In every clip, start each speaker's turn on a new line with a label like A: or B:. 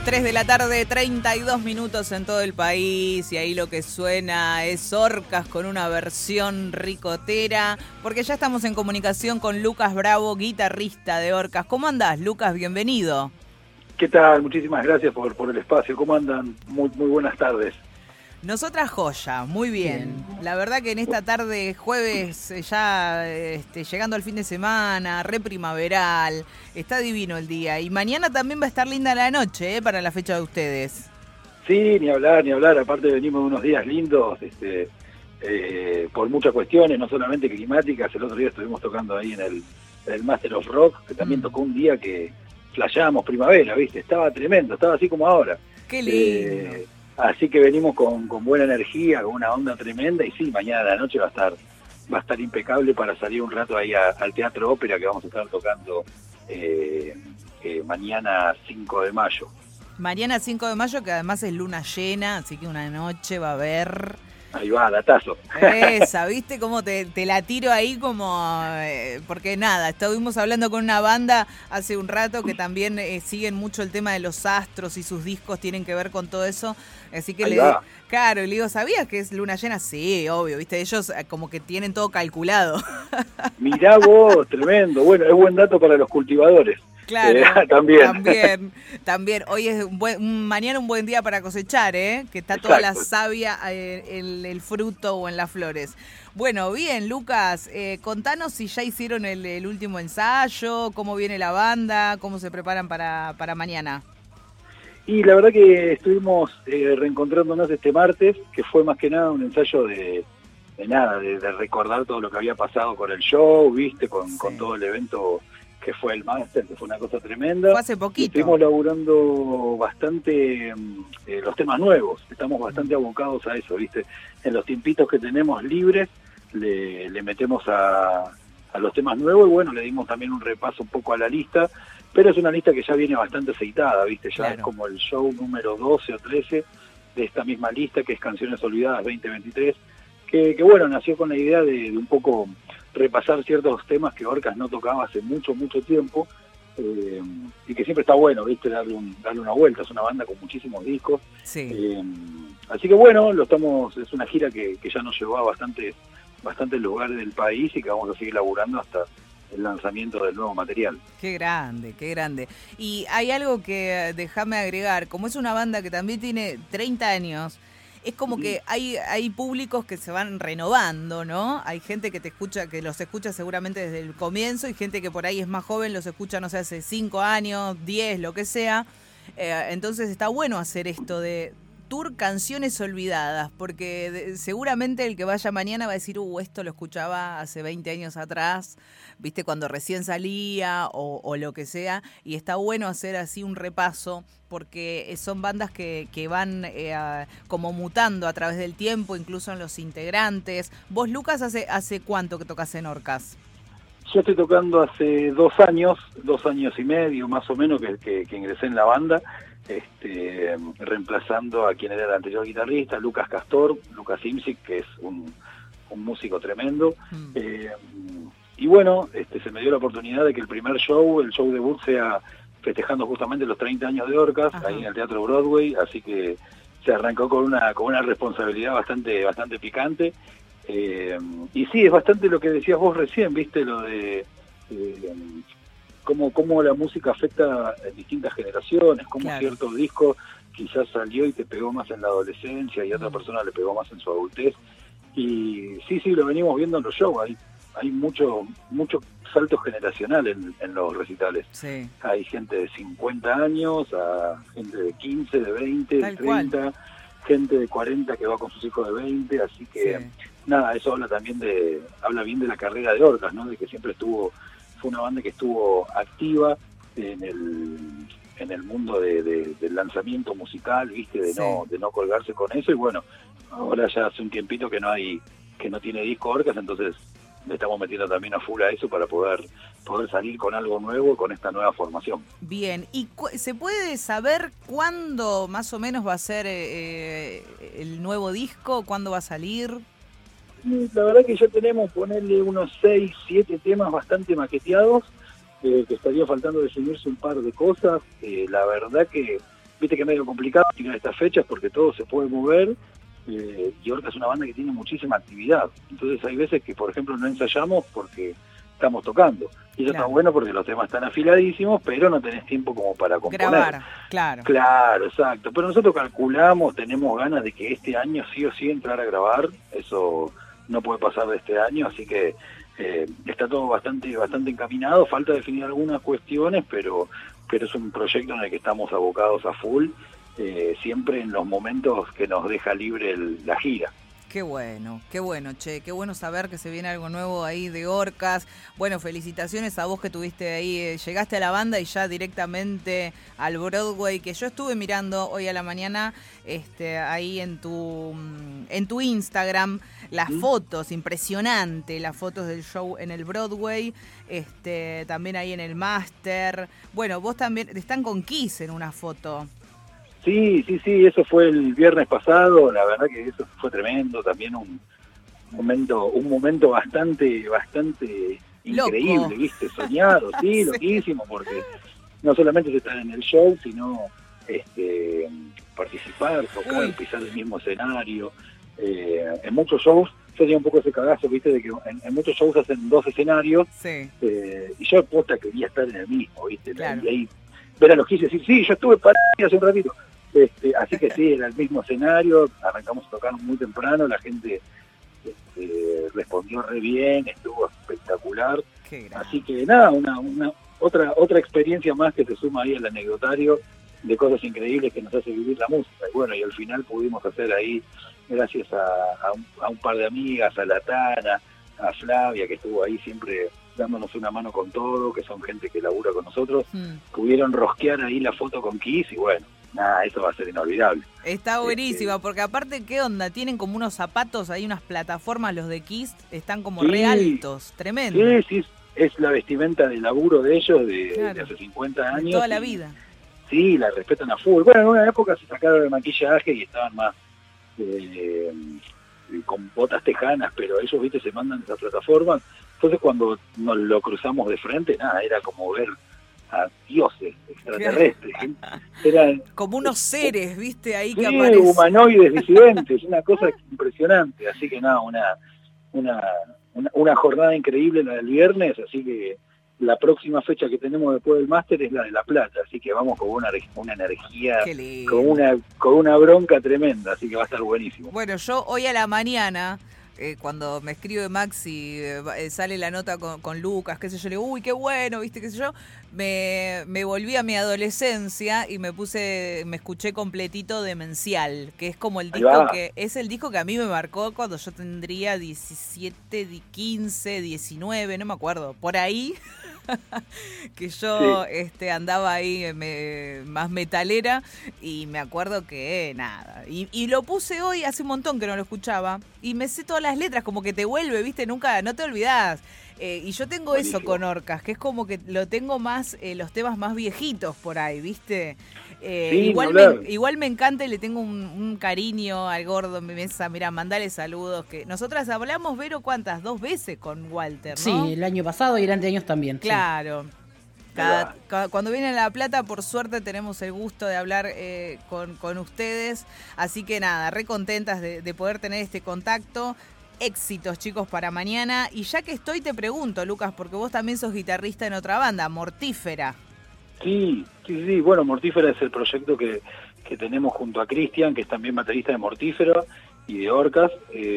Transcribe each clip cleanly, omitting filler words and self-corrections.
A: 3 de la tarde, 32 minutos en todo el país, y ahí lo que suena es Orcas con una versión ricotera, porque ya estamos en comunicación con Lucas Bravo, guitarrista de Orcas. ¿Cómo andás, Lucas? Bienvenido.
B: ¿Qué tal? Muchísimas gracias por el espacio. ¿Cómo andan? Muy buenas tardes.
A: Nosotras joya, muy bien. La verdad que en esta tarde, jueves, ya llegando al fin de semana, re primaveral, está divino el día. Y mañana también va a estar linda la noche, para la fecha de ustedes.
B: Sí, ni hablar. Aparte venimos de unos días lindos, por muchas cuestiones, no solamente climáticas. El otro día estuvimos tocando ahí en el Master of Rock, que también tocó un día que flasheábamos primavera, ¿viste? Estaba tremendo, estaba así como ahora.
A: ¡Qué lindo!
B: Así que venimos con buena energía, con una onda tremenda, y sí, mañana a la noche va a estar impecable para salir un rato ahí al Teatro Ópera, que vamos a estar tocando mañana 5 de mayo.
A: Mañana 5 de mayo, que además es luna llena, así que una noche va a haber...
B: Ahí va, datazo.
A: Esa, ¿viste cómo te la tiro ahí como...? Porque nada, estuvimos hablando con una banda hace un rato que también siguen mucho el tema de los astros y sus discos tienen que ver con todo eso. Así que claro, le digo, ¿sabías que es luna llena? Sí, obvio, ¿viste? Ellos como que tienen todo calculado.
B: Mirá vos, tremendo. Bueno, es buen dato para los cultivadores.
A: Claro, también. Hoy es mañana un buen día para cosechar, que está
B: Exacto.
A: Toda la savia en el fruto o en las flores. Bueno, bien, Lucas, contanos si ya hicieron el último ensayo, cómo viene la banda, cómo se preparan para mañana.
B: Y la verdad que estuvimos reencontrándonos este martes, que fue más que nada un ensayo de recordar todo lo que había pasado con el show, viste, con todo el evento que fue el Master, que fue una cosa tremenda.
A: Fue hace poquito.
B: Estuvimos laburando bastante los temas nuevos, estamos bastante abocados a eso, ¿viste? En los tiempitos que tenemos libres, le metemos a los temas nuevos, y bueno, le dimos también un repaso un poco a la lista, pero es una lista que ya viene bastante aceitada, ¿viste? Ya claro. Es como el show número 12 o 13 de esta misma lista, que es Canciones Olvidadas 2023, que bueno, nació con la idea de un poco repasar ciertos temas que Orcas no tocaba hace mucho tiempo, y que siempre está bueno, ¿viste? Darle una vuelta. Es una banda con muchísimos discos.
A: Sí.
B: Así que bueno, es una gira que ya nos llevó a bastantes lugares del país, y que vamos a seguir laburando hasta el lanzamiento del nuevo material.
A: Qué grande, qué grande. Y hay algo que déjame agregar, como es una banda que también tiene 30 años, es como que hay públicos que se van renovando, ¿no? Hay gente que los escucha seguramente desde el comienzo, y gente que por ahí es más joven, los escucha, no sé, hace 5 años, 10, lo que sea. Entonces está bueno hacer esto de tour Canciones Olvidadas, porque seguramente el que vaya mañana va a decir, esto lo escuchaba hace 20 años atrás, viste, cuando recién salía o lo que sea, y está bueno hacer así un repaso, porque son bandas que van como mutando a través del tiempo, incluso en los integrantes. Vos, Lucas, ¿hace cuánto que tocas en Orcas?
B: Yo estoy tocando hace 2 años y medio más o menos que ingresé en la banda, reemplazando a quien era el anterior guitarrista, Lucas Castor, Lucas Imsic, que es un músico tremendo. Y bueno, se me dio la oportunidad de que el primer show, el show debut, sea festejando justamente los 30 años de Orcas. Ajá. Ahí en el Teatro Broadway, así que se arrancó con una responsabilidad bastante picante. Y sí, es bastante lo que decías vos recién, viste, lo de cómo la música afecta a distintas generaciones, cómo claro. Cierto disco quizás salió y te pegó más en la adolescencia, y a otra persona le pegó más en su adultez. Y sí, lo venimos viendo en los shows, hay mucho salto generacional en los recitales. Sí. Hay gente de 50 años, a gente de 15, de 20, de 30, cual. Gente de 40 que va con sus hijos de 20, así que nada, eso habla bien de la carrera de Orcas, ¿no? De que siempre fue una banda que estuvo activa en el mundo del lanzamiento musical, viste, de no colgarse con eso. Y bueno, ahora ya hace un tiempito que no tiene disco Orcas, entonces le estamos metiendo también a full a eso para poder salir con algo nuevo, con esta nueva formación.
A: Bien, ¿y se puede saber cuándo más o menos va a ser el nuevo disco? ¿Cuándo va a salir?
B: La verdad que ya tenemos, ponerle unos 6, 7 temas bastante maqueteados, que estaría faltando definirse un par de cosas. La verdad que viste que es medio complicado llegar a estas fechas porque todo se puede mover, y Orcas es una banda que tiene muchísima actividad. Entonces hay veces que, por ejemplo, no ensayamos porque estamos tocando. Y eso está bueno porque los temas están afiladísimos, pero no tenés tiempo como para componer.
A: Grabar, claro.
B: Claro, exacto. Pero nosotros calculamos, tenemos ganas de que este año sí o sí entrar a grabar. Eso no puede pasar de este año, así que está todo bastante encaminado. Falta definir algunas cuestiones, pero es un proyecto en el que estamos abocados a full, siempre en los momentos que nos deja libre la gira.
A: Qué bueno, che, qué bueno saber que se viene algo nuevo ahí de Orcas. Bueno, felicitaciones a vos que tuviste ahí, llegaste a la banda y ya directamente al Broadway, que yo estuve mirando hoy a la mañana ahí en tu Instagram, las fotos, impresionante, las fotos del show en el Broadway, también ahí en el Máster. Bueno, vos también, están con Kiss en una foto.
B: Sí, eso fue el viernes pasado, la verdad que eso fue tremendo, también un momento bastante increíble, loco. ¿Viste? Soñado, sí, loquísimo, porque no solamente es estar en el show, sino participar, tocar, pisar el mismo escenario. En muchos shows, yo tenía un poco ese cagazo, ¿viste? De que en muchos shows hacen 2 escenarios, sí. Y yo posta quería estar en el mismo, ¿viste? Claro. Y ahí ver a los Kiss y decir, sí, yo estuve parado hace un ratito. Así que sí, era el mismo escenario, arrancamos a tocar muy temprano, la gente respondió re bien, estuvo espectacular. Así que nada, otra experiencia más que se suma ahí al anecdotario de cosas increíbles que nos hace vivir la música. Y bueno, y al final pudimos hacer ahí, gracias a un par de amigas, a la Tana, a Flavia, que estuvo ahí siempre dándonos una mano con todo, que son gente que labura con nosotros, pudieron rosquear ahí la foto con Kiss y bueno, nada, eso va a ser inolvidable.
A: Está buenísima, porque aparte, ¿qué onda? Tienen como unos zapatos, hay unas plataformas, los de Kiss, están como re altos, tremendo.
B: Sí, es la vestimenta de laburo de ellos de hace 50 años.
A: De toda la vida.
B: Sí, la respetan a full. Bueno, en una época se sacaron el maquillaje y estaban más con botas tejanas, pero ellos, viste, se mandan esas plataformas. Entonces cuando nos lo cruzamos de frente, nada, era como ver a dioses extraterrestres. Eran
A: como unos seres, viste, ahí
B: sí,
A: que aparecen.
B: Humanoides disidentes, una cosa impresionante. Así que nada, una jornada increíble la del viernes, así que la próxima fecha que tenemos después del máster es la de La Plata, así que vamos con una energía, con una bronca tremenda, así que va a estar buenísimo.
A: Bueno, yo hoy a la mañana, cuando me escribe Maxi, sale la nota con Lucas, qué sé yo, le digo, uy, qué bueno, viste, qué sé yo, me volví a mi adolescencia y me escuché completito Demencial, que es como el disco es el disco que a mí me marcó cuando yo tendría 17, 15, 19, no me acuerdo, por ahí, que yo andaba ahí más metalera y me acuerdo que nada, y lo puse hoy, hace un montón que no lo escuchaba y me sé todas las letras, como que te vuelve, viste, nunca, no te olvidás. Y yo tengo buenísimo. Eso con Orcas, que es como que lo tengo más, los temas más viejitos por ahí, ¿viste?
B: Sí,
A: igual me encanta y le tengo un cariño al gordo en mi mesa. Mira, mandale saludos. Que nosotras hablamos, Vero, ¿cuántas? 2 veces con Walter, ¿no?
C: Sí, el año pasado y el anteaños también.
A: Claro. Sí. Cuando viene La Plata, por suerte tenemos el gusto de hablar con ustedes. Así que nada, re contentas de poder tener este contacto. Éxitos, chicos, para mañana. Y ya que estoy, te pregunto, Lucas, porque vos también sos guitarrista en otra banda, Mortífera.
B: Sí. Bueno, Mortífera es el proyecto que tenemos junto a Cristian, que es también baterista de Mortífera y de Orcas.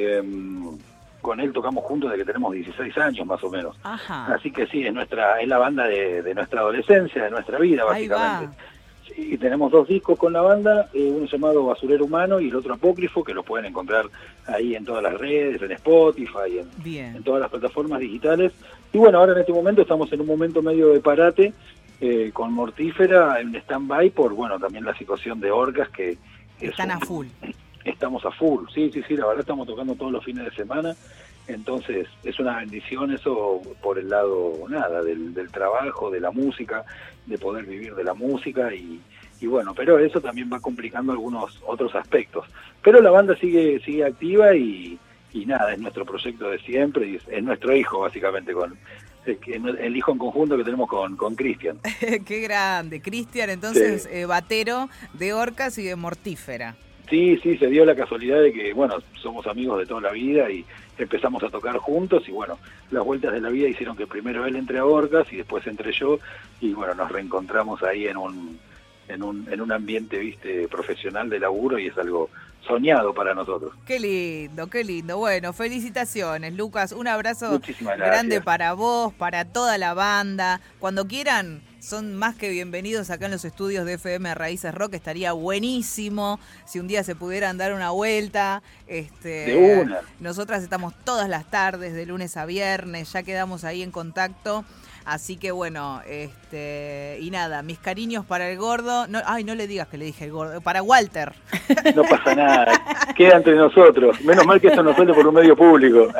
B: Con él tocamos juntos desde que tenemos 16 años, más o menos.
A: Ajá.
B: Así que sí, es la banda de nuestra adolescencia, de nuestra vida, básicamente. Ahí va. Sí, tenemos 2 discos con la banda, uno llamado Basurero Humano y el otro Apócrifo, que lo pueden encontrar ahí en todas las redes, en Spotify, en todas las plataformas digitales. Y bueno, ahora en este momento estamos en un momento medio de parate con Mortífera, en stand-by por, bueno, también la situación de Orcas, que
A: están a full.
B: Estamos a full, sí, la verdad estamos tocando todos los fines de semana. Entonces es una bendición eso por el lado, nada, del trabajo, de la música, de poder vivir de la música y bueno, pero eso también va complicando algunos otros aspectos. Pero la banda sigue activa y nada, es nuestro proyecto de siempre y es nuestro hijo básicamente el hijo en conjunto que tenemos con Cristian.
A: Qué grande. Cristian, entonces,
B: Sí.
A: batero de Orcas y de Mortífera.
B: Sí, se dio la casualidad de que, bueno, somos amigos de toda la vida y empezamos a tocar juntos y, bueno, las vueltas de la vida hicieron que primero él entre a Orcas y después entre yo y, bueno, nos reencontramos ahí en un ambiente, viste, profesional de laburo y es algo soñado para nosotros.
A: Qué lindo, qué lindo. Bueno, felicitaciones, Lucas. Un abrazo
B: Muchísimas gracias.
A: grande para vos, para toda la banda. Cuando quieran, son más que bienvenidos acá en los estudios de FM Raíces Rock. Estaría buenísimo si un día se pudieran dar una vuelta.
B: De una.
A: Nosotras estamos todas las tardes, de lunes a viernes. Ya quedamos ahí en contacto. Así que bueno, y nada, mis cariños para el gordo. No, ay, no le digas que le dije el gordo. Para Walter.
B: No pasa nada, queda entre nosotros. Menos mal que esto no sale por un medio público.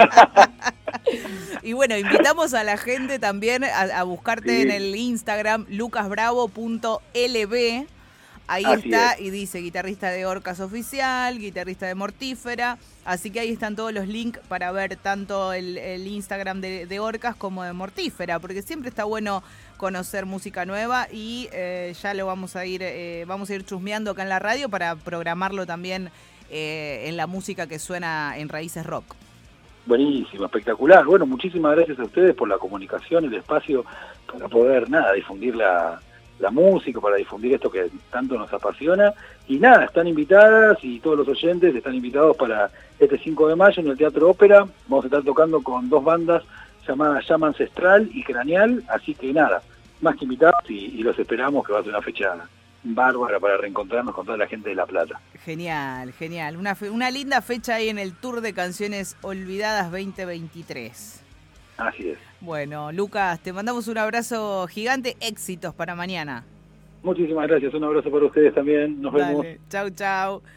A: Y bueno, invitamos a la gente también a buscarte
B: Sí.
A: en el Instagram, lucasbravo.lb. Ahí
B: Así
A: está,
B: es.
A: y dice guitarrista de Orcas Oficial, guitarrista de Mortífera. Así que ahí están todos los links para ver tanto el Instagram de Orcas como de Mortífera, porque siempre está bueno conocer música nueva y ya lo vamos a ir chusmeando acá en la radio para programarlo también en la música que suena en Raíces Rock.
B: Buenísimo, espectacular. Bueno, muchísimas gracias a ustedes por la comunicación, el espacio para poder, difundir la música, para difundir esto que tanto nos apasiona. Y nada, están invitadas y todos los oyentes están invitados para este 5 de mayo en el Teatro Ópera. Vamos a estar tocando con 2 bandas llamadas Llama Ancestral y Craneal. Así que nada, más que invitados y los esperamos, que va a ser una fecha bárbara para reencontrarnos con toda la gente de La Plata.
A: Genial, genial. Una linda fecha ahí en el Tour de Canciones Olvidadas 2023.
B: Así es.
A: Bueno, Lucas, te mandamos un abrazo gigante. Éxitos para mañana.
B: Muchísimas gracias. Un abrazo para ustedes también. Nos vemos.
A: Dale. Chau, chau.